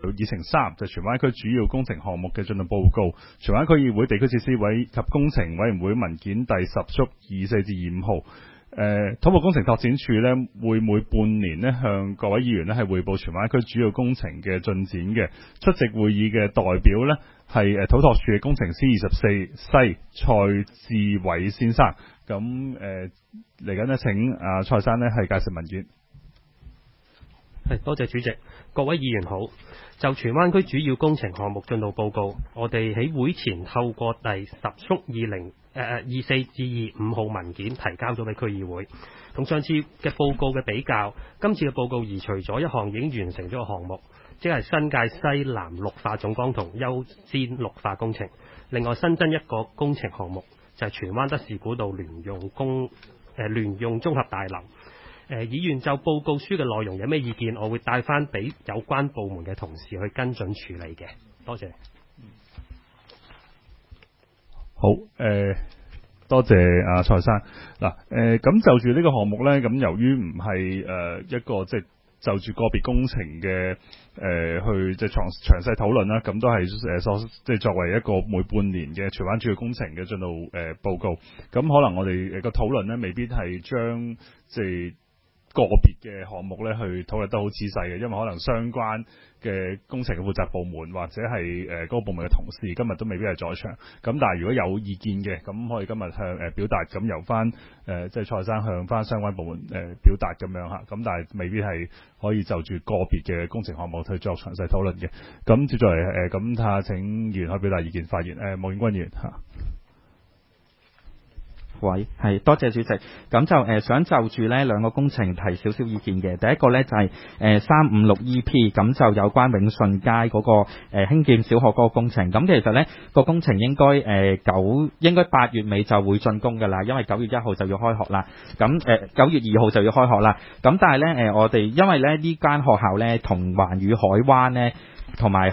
到議程3，就係荃灣區主要工程項目嘅進度報告。荃灣區議會地區設施委及工程委員會文件第10束24至25號。土木工程拓展署咧會每半年咧向各位議員咧係匯報荃灣區主要工程嘅進展嘅。出席會議嘅代表咧係土拓署嘅工程師24西蔡志偉先生。咁嚟緊咧請蔡生咧係介紹文件。 多謝主席，各位議員好。就荃灣區主要工程項目進度報告，我哋喺會前透過第10束24至25號文件提交咗俾區議會。同上次嘅報告嘅比較，今次嘅報告移除咗一項已經完成咗嘅項目，即係新界西南綠化總綱同優先綠化工程。另外新增一個工程項目，就係荃灣德士古道聯用綜合大樓。議員就報告書嘅內容有咩意見，我會帶翻俾有關部門嘅同事去跟進處理嘅。多謝。 好，多謝蔡生。嗱，咁就住呢個項目咧，咁由於唔係一個即係就住個別工程嘅去即係詳細討論啦，咁都係即係作為一個每半年嘅荃灣主要工程嘅進度報告。咁可能我哋個討論咧，未必係將即係個別嘅項目咧去討論得好仔細嘅，因為可能相關嘅工程嘅負責部門或者係嗰個部門嘅同事今日都未必係在場。咁但係如果有意見嘅，咁可以今日向表達，咁由翻即係蔡生向翻相關部門表達咁樣嚇。咁但係未必係可以就住個別嘅工程項目去作詳細討論嘅。咁接住嚟咁睇下請議員可以表達意見發言。莫永鈞議員嚇。 喂，係多謝主席。咁就想就住呢兩個工程提少少意見嘅。第一個呢就係356 EP， 咁就有關永順街嗰個興建小學嗰個工程。咁其實呢個工程應該8月尾就會竣工㗎啦，因為9月1號就要開學啦。咁9月2號就要開學啦。咁但係呢我哋因為呢間學校呢同環宇海灣呢同埋海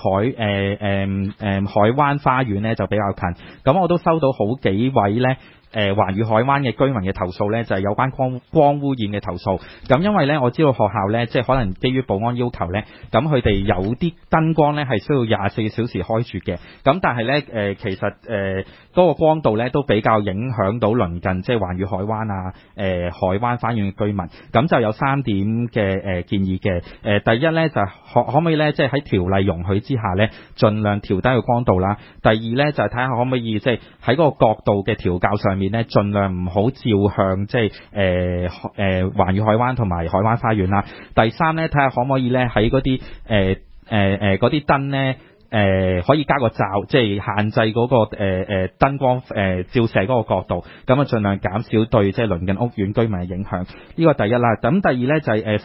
灣花園呢就比較近。咁我都收到好幾位呢環宇海灣嘅居民嘅投訴呢，就係有關光污染嘅投訴。咁因為呢，我知道學校呢，即係可能基於保安要求呢，咁佢哋有啲燈光呢係需要24小時開住嘅。咁但係呢，其實嗰個光度呢都比較影響到鄰近即係環宇海灣啊、海灣花園嘅居民。咁就有3點嘅建議嘅。第一呢，就係可唔可以呢，即係喺條例容許之下呢，盡量調低個光度啦。第二呢，就係睇下可唔可以即係喺嗰個角度嘅調校上面呢，盡量唔好照向即係環宇海灣同埋海灣花園啦。第三呢，睇下可唔可以呢，喺嗰啲嗰啲燈呢，可以加個罩，即係限制嗰個燈光照射嗰個角度，咁啊盡量減少對即係鄰近屋苑居民嘅影響。呢個第一啦。咁第二呢，就係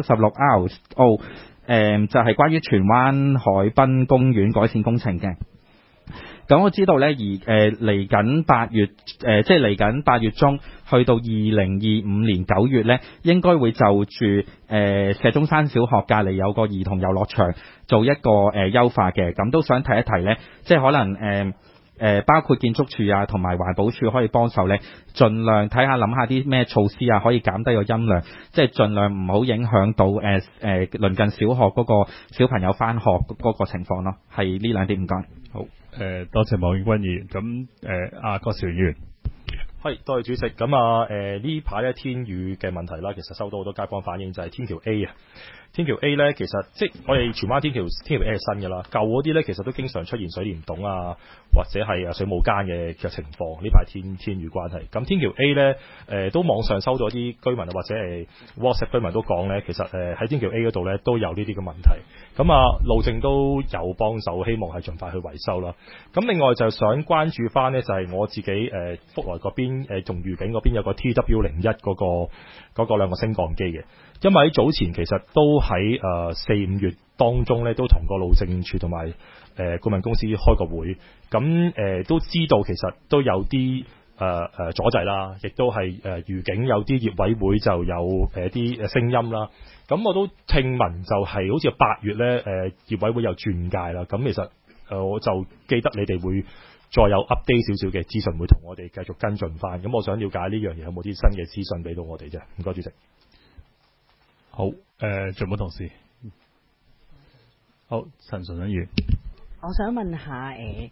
476 RO，就係關於荃灣海濱公園改善工程嘅。咁我知道呢，嚟緊8月，即係嚟緊8月中，去到2025年9月呢，應該會就住石中山小學隔離有個兒童遊樂場做一個優化嘅。咁都想提一提呢，即係可能包括建築署啊同埋環保署可以幫手呢，盡量睇下諗下啲咩措施啊，可以減低個音量，即係盡量唔好影響到鄰近小學嗰個小朋友返學嗰個情況咯。係呢兩點，唔該。好。 多謝莫永鈞議員。咁郭兆元議員。 係，多謝主席。咁呢排咧天雨嘅問題啦，其實收到好多街坊反映，就係天橋 A 啊。天橋 A 咧，其實即係我哋荃灣天橋 A 係新㗎啦，舊嗰啲咧其實都經常出現水簾洞啊，或者係水務間嘅情況。呢排天雨關係，咁天橋 A 咧都網上收咗啲居民或者係 WhatsApp 居民都講咧，其實喺天橋 A 嗰度咧都有呢啲嘅問題。咁路政都有幫手，希望係盡快去維修啦。咁另外就想關注翻呢，就係我自己福來嗰邊仲愉景嗰邊有個 TW01 嗰個兩個升降機嘅。因為喺早前其實都喺4-5月當中咧，都同個路政署同埋顧問公司開個會，咁都知道其實都有啲阻滯啦，亦都係愉景有啲業委會就有啲聲音啦。咁我都聽聞就係好似8月咧業委會有轉介啦。咁其實我就記得你哋會再有 update 少少嘅資訊，會同我哋繼續跟進翻。咁我想了解呢樣嘢有冇啲新嘅資訊俾到我哋啫。唔該，主席。 好，仲有冇同事？ 好，陳順議員， 我想問下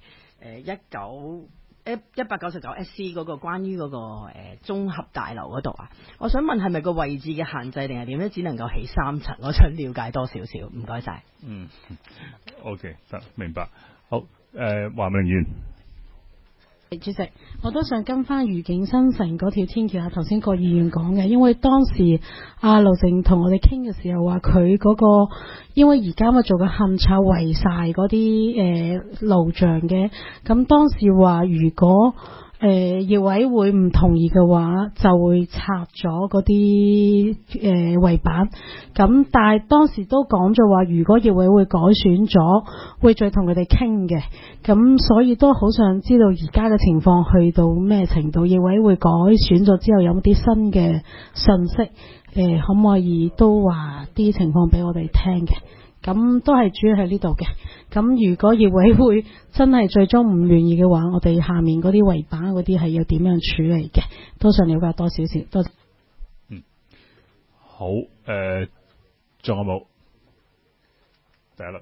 189SC 嗰個關於嗰個綜合大樓嗰度啊，我想問係咪個位置嘅限制定係點咧？只能夠起3層，我想了解多少少，唔該晒。 OK， 得明白。好，華明議員。 主席，我都想跟翻愉景新城嗰條天橋啊，頭先郭議員講嘅，因為當時阿盧靜同我哋傾嘅時候話佢嗰個，因為而家咪做緊勘察圍晒嗰啲路障嘅，咁當時話如果業委會唔同意嘅話，就會拆咗嗰啲圍板。咁但係當時都講咗話，如果業委會改選咗，會再同佢哋傾嘅。咁所以都好想知道而家嘅情況去到咩程度？業委會改選咗之後有冇啲新嘅信息？可唔可以都話啲情況俾我哋聽嘅？咁都係主要喺呢度嘅。咁如果業委會真係最終唔願意嘅話，我哋下面嗰啲圍板嗰啲係要點樣處理嘅？都想了解多少少。多謝。 好，仲有冇？第一輪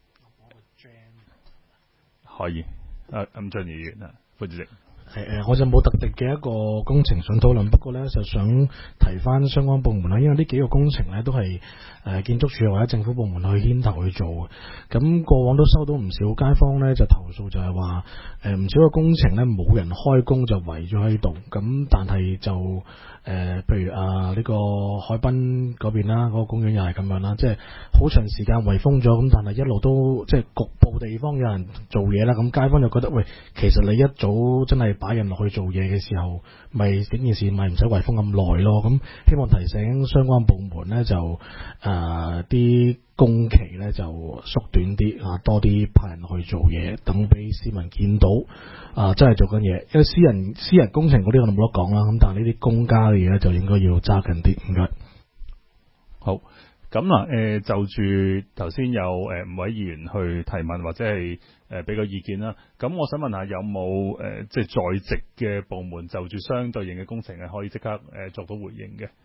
可以。伍俊議員啊，副主席。 我就冇特定嘅一個工程想討論，不過呢就想提翻相關部門啦，因為呢幾個工程呢都係建築署或者政府部門去牽頭去做嘅。咁過往都收到唔少街坊呢就投訴，就係話唔少個工程呢冇人開工就圍咗喺度，咁但係就譬如呢個海濱嗰邊啦，嗰個公園又係咁樣啦，即係好長時間圍封咗，咁但係一路都即係局部地方有人做嘢啦，咁街坊就覺得喂，其實你一早真係擺人落去做嘢嘅時候，咪整件事咪唔使圍封咁耐咯。咁希望提醒相關部門呢，就啲工期呢就縮短啲多啲派人去做嘢，等俾市民見到真係做緊嘢。因為私人工程嗰啲我哋冇得講啦，咁但係呢啲公家嘅嘢呢，就應該要揸緊啲。唔該。 好。咁嗱，就住頭先有5位議員去提問或者係俾個意見啦。咁我想問下有冇即係在職嘅部門就住相對應嘅工程係可以即刻作到回應嘅？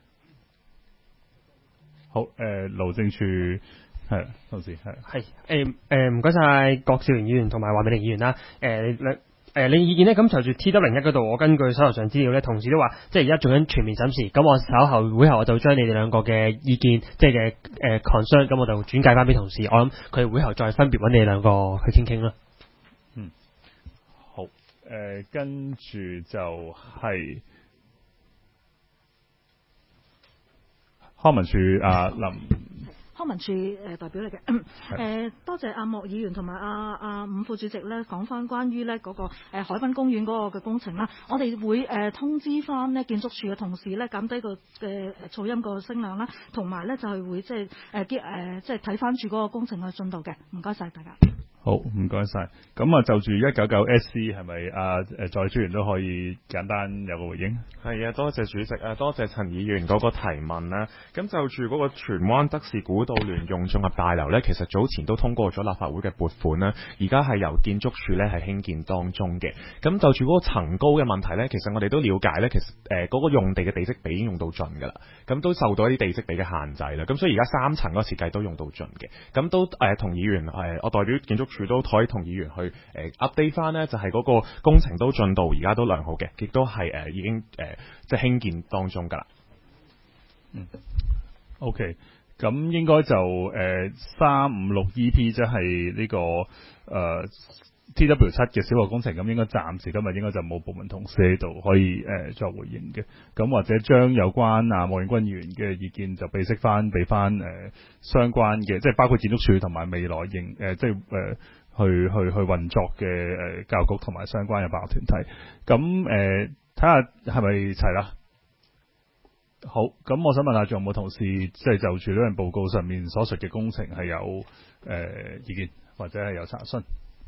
好，路政署係同事係唔該晒郭兆元議員同埋華美玲議員啦。你意見呢？咁就住 TW01嗰度，我根據手頭上資料呢，同事都話，即係而家做緊全面審視。咁我稍後會後我就將你哋兩個嘅意見，即係嘅concern，咁我就轉介翻俾同事。我諗佢哋會後再分別揾你哋兩個去傾啦。 好。跟住就係康文署林。 康文署代表嚟嘅，多謝阿莫議員同埋阿伍副主席咧講翻關於咧嗰個海濱公園嗰個嘅工程啦，我哋會通知翻咧建築署嘅同事咧減低個噪音個聲量啦，同埋咧就係會即係睇翻住嗰個工程嘅進度嘅，唔該晒大家。 好，唔該晒。咁就住199SC 係咪在專員都可以簡單有個回應？ 係啊，多謝主席多謝陳議員嗰個提問啦。咁就住嗰個荃灣德士古道聯用綜合大樓呢，其實早前都通過咗立法會嘅撥款啦，而家係由建築署呢係興建當中嘅。咁就住嗰個層高嘅問題呢，其實我哋都了解呢，其實嗰個用地嘅地積比已經用到盡㗎啦，咁都受到一啲地積比嘅限制啦。咁所以而家3層嗰個設計都用到盡嘅。咁都同議員我代表建築署都可以同議員去update 翻呢，就係嗰個工程都進度而家都良好嘅，亦都係已經即係興建當中㗎啦。 OK， 咁應該就356 EP 即係呢個TW7 嘅小學工程，咁應該暫時今日應該就冇部門同事喺度可以作回應嘅。咁或者將有關莫永軍議員嘅意見就俾翻相關嘅，即係包括建築署同埋未來即係去運作嘅教育局同埋相關嘅辦學團體。咁睇下係咪齊啦？好，咁我想問下，仲有冇同事即係就住呢份報告上面所述嘅工程係有意見或者係有查詢？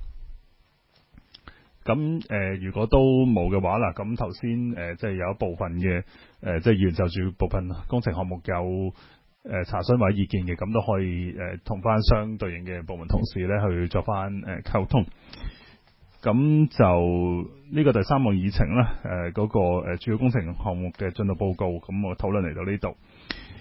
咁如果都冇嘅話啦，咁頭先即係有一部分嘅即係議員就住部分工程項目有查詢或者意見嘅，咁都可以同翻相對應嘅部門同事咧去作翻溝通。咁就呢個第3項議程啦，嗰個主要工程項目嘅進度報告，咁我討論嚟到呢度。